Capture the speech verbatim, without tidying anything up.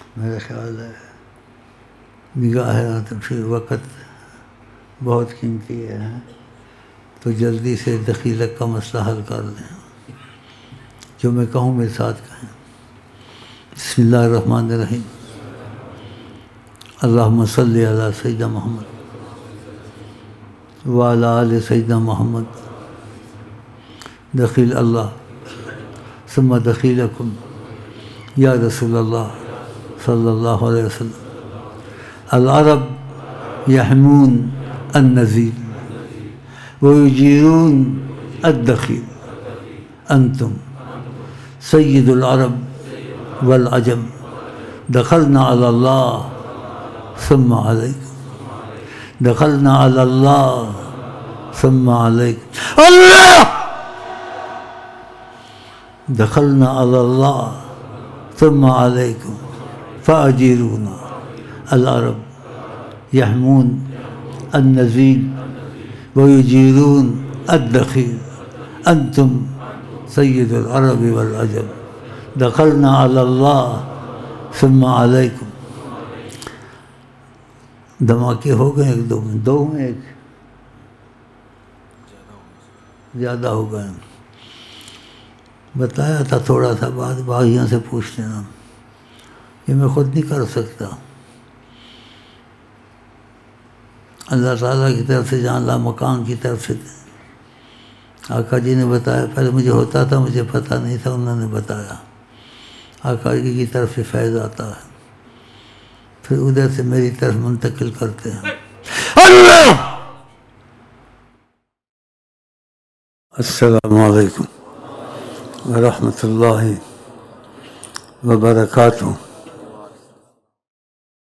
میرا خیال ہے نگاہ ہے تو پھر وقت بہت قیمتی ہے، تو جلدی سے دخیلت کا مسئلہ حل کر لیں. جو میں کہوں میرے ساتھ کہیں. بسم اللہ الرحمن الرحیم. اللہم صلی علی سیدنا محمد وعلی آل سیدنا محمد. دخیل اللہ ثم دخیلکم یا رسول اللہ صلی اللہ علیہ وسلم. العرب یحمون النزیل ویجیرون الدخیل. انتم سید العرب والعجم دخلنا علی اللہ ثم علیکم. دخلنا علی اللہ ثم علیکم. اللہ دخلنا علی اللہ ثم علیکم فاجیرونا. العرب یحمون النزیل ویجیرون الدخیل. انتم سید العرب والعجم دخلنا علی اللہ ثم علیکم. دھماکے ہو گئے ایک دو میں دو میں ایک زیادہ ہو گئے. بتایا تھا تھوڑا سا بات، باغیوں سے پوچھ لینا، یہ میں خود نہیں کر سکتا. اللہ تعالیٰ کی طرف سے جان لا مکان کی طرف سے آقا جی نے بتایا. پہلے مجھے ہوتا تھا، مجھے پتہ نہیں تھا، انہوں نے بتایا. آقا جی کی طرف سے فیض آتا ہے، پھر ادھر سے میری طرف منتقل کرتے ہیں. اللہ. السلام علیکم ورحمۃ اللہ وبرکاتہ.